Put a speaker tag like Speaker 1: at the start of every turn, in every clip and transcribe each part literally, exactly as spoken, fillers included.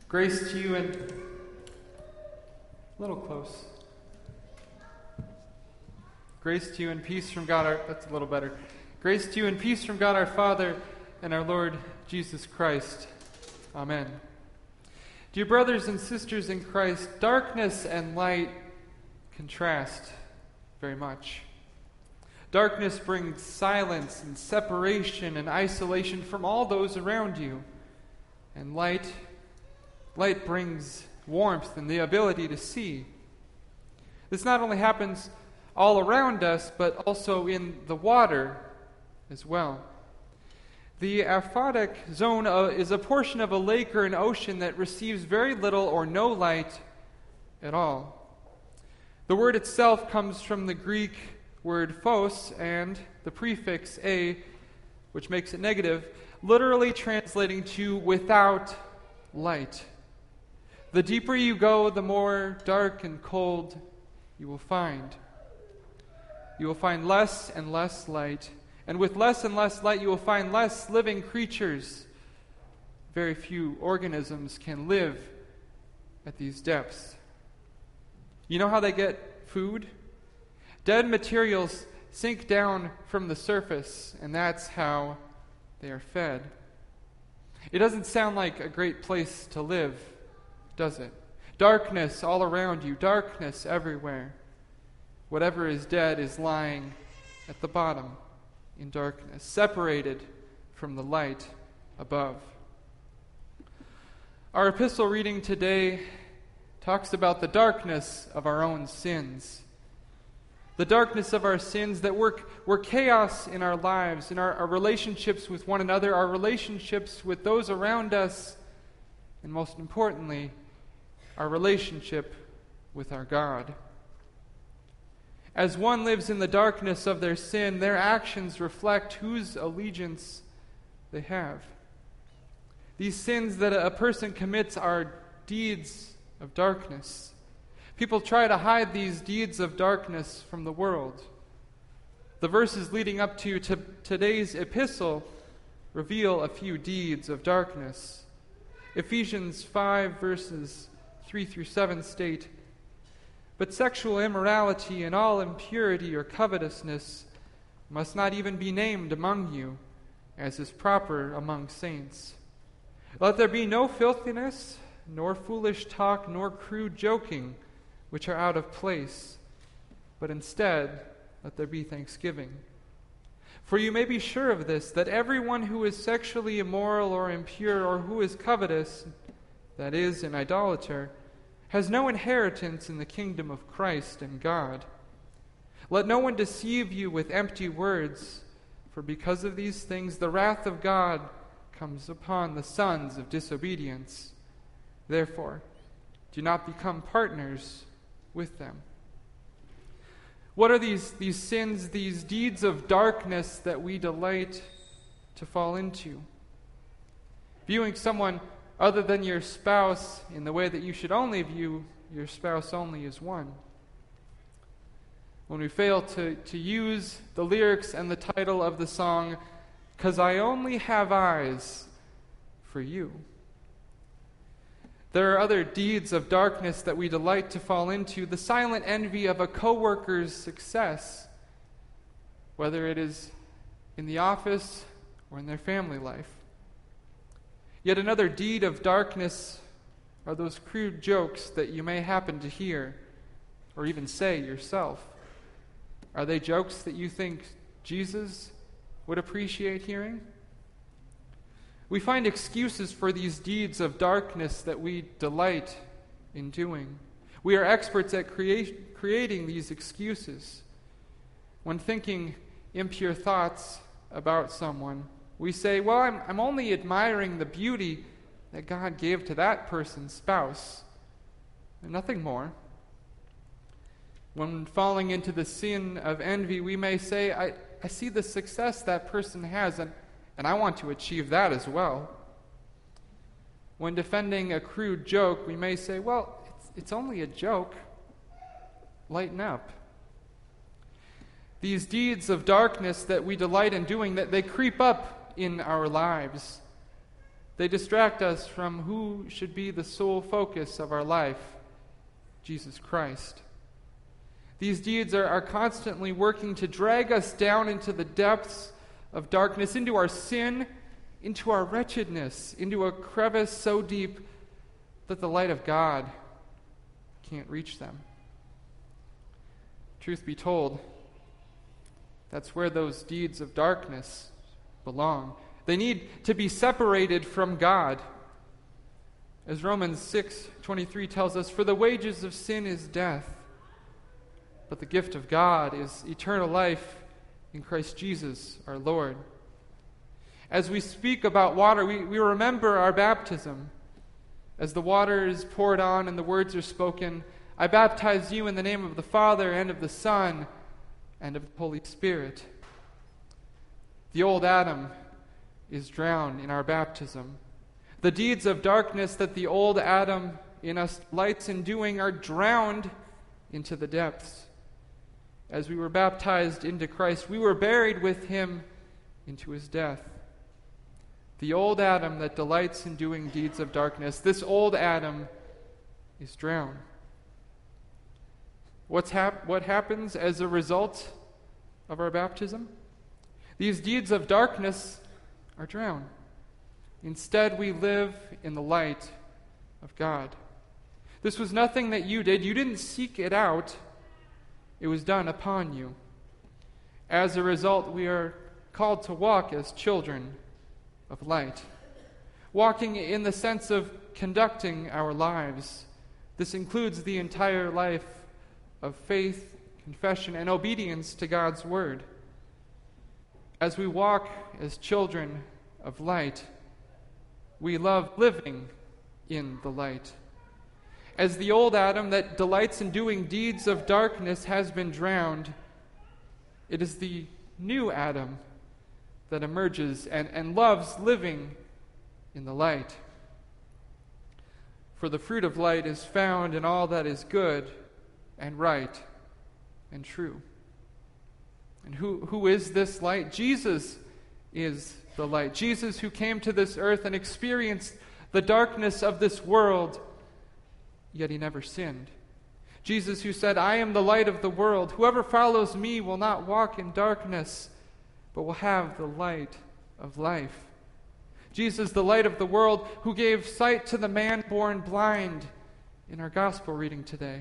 Speaker 1: Grace to you and a little close. Grace to you and peace from God our, that's a little better. Grace to you and peace from God our Father and our Lord Jesus Christ. Amen. Dear brothers and sisters in Christ, darkness and light contrast very much. Darkness brings silence and separation and isolation from all those around you. And light, light brings warmth and the ability to see. This not only happens all around us, but also in the water as well. The aphotic zone uh, is a portion of a lake or an ocean that receives very little or no light at all. The word itself comes from the Greek word phos and the prefix a, which makes it negative, literally translating to without light. The deeper you go, the more dark and cold you will find. You will find less and less light. And with less and less light, you will find less living creatures. Very few organisms can live at these depths. You know how they get food? Dead materials sink down from the surface, and that's how they are fed. It doesn't sound like a great place to live, does it? Darkness all around you, darkness everywhere. Whatever is dead is lying at the bottom in darkness, separated from the light above. Our epistle reading today talks about the darkness of our own sins. The darkness of our sins that work, work chaos in our lives, in our, our relationships with one another, our relationships with those around us, and most importantly, our relationship with our God. As one lives in the darkness of their sin, their actions reflect whose allegiance they have. These sins that a person commits are deeds of darkness. People try to hide these deeds of darkness from the world. The verses leading up to, to today's epistle reveal a few deeds of darkness. Ephesians five verses three through seven state, "But sexual immorality and all impurity or covetousness must not even be named among you, as is proper among saints. Let there be no filthiness, nor foolish talk, nor crude joking, which are out of place, but instead let there be thanksgiving. For you may be sure of this, that everyone who is sexually immoral or impure, or who is covetous, that is, an idolater, has no inheritance in the kingdom of Christ and God. Let no one deceive you with empty words, for because of these things the wrath of God comes upon the sons of disobedience. Therefore, do not become partners with them." What are these, these sins, these deeds of darkness that we delight to fall into? Viewing someone other than your spouse in the way that you should only view your spouse only as one. When we fail to, to use the lyrics and the title of the song, "'Cause I Only Have Eyes for You." There are other deeds of darkness that we delight to fall into, the silent envy of a co-worker's success, whether it is in the office or in their family life. Yet another deed of darkness are those crude jokes that you may happen to hear or even say yourself. Are they jokes that you think Jesus would appreciate hearing? We find excuses for these deeds of darkness that we delight in doing. We are experts at create, creating these excuses. When thinking impure thoughts about someone, we say, well, I'm, I'm only admiring the beauty that God gave to that person's spouse, and nothing more. When falling into the sin of envy, we may say, I, I see the success that person has, and And I want to achieve that as well. When defending a crude joke, we may say, well, it's, it's only a joke. Lighten up. These deeds of darkness that we delight in doing, that they creep up in our lives. They distract us from who should be the sole focus of our life, Jesus Christ. These deeds are, are constantly working to drag us down into the depths of darkness, into our sin, into our wretchedness, into a crevice so deep that the light of God can't reach them. Truth be told, that's where those deeds of darkness belong. They need to be separated from God. As Romans six twenty-three tells us, "For the wages of sin is death, but the gift of God is eternal life in Christ Jesus our Lord." As we speak about water, we, we remember our baptism. As the water is poured on and the words are spoken, "I baptize you in the name of the Father and of the Son and of the Holy Spirit." The old Adam is drowned in our baptism. The deeds of darkness that the old Adam in us delights in doing are drowned into the depths. As we were baptized into Christ, we were buried with him into his death. The old Adam that delights in doing deeds of darkness, this old Adam is drowned. What's hap- what happens as a result of our baptism? These deeds of darkness are drowned. Instead, we live in the light of God. This was nothing that you did. You didn't seek it out. It was done upon you. As a result, we are called to walk as children of light. Walking in the sense of conducting our lives. This includes the entire life of faith, confession, and obedience to God's word. As we walk as children of light, we love living in the light. As the old Adam that delights in doing deeds of darkness has been drowned, it is the new Adam that emerges and, and loves living in the light. For the fruit of light is found in all that is good and right and true. And who, who is this light? Jesus is the light. Jesus, who came to this earth and experienced the darkness of this world, yet he never sinned. Jesus, who said, "I am the light of the world. Whoever follows me will not walk in darkness, but will have the light of life." Jesus, the light of the world, who gave sight to the man born blind in our gospel reading today.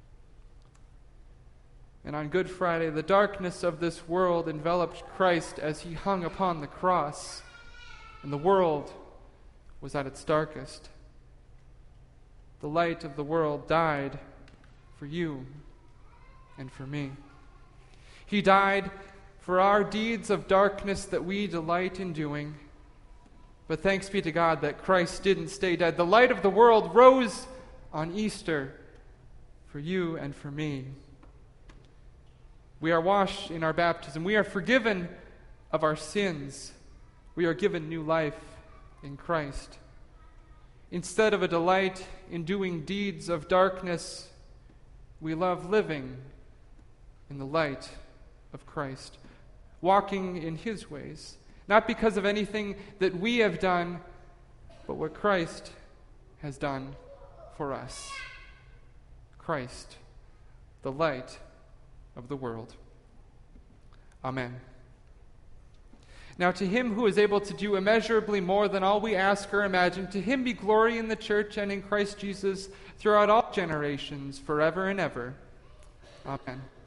Speaker 1: And on Good Friday, the darkness of this world enveloped Christ as he hung upon the cross, and the world was at its darkest. The light of the world died for you and for me. He died for our deeds of darkness that we delight in doing. But thanks be to God that Christ didn't stay dead. The light of the world rose on Easter for you and for me. We are washed in our baptism. We are forgiven of our sins. We are given new life in Christ. Instead of a delight in doing deeds of darkness, we love living in the light of Christ, walking in his ways, not because of anything that we have done, but what Christ has done for us. Christ, the light of the world. Amen. Now to him who is able to do immeasurably more than all we ask or imagine, to him be glory in the church and in Christ Jesus throughout all generations, forever and ever. Amen.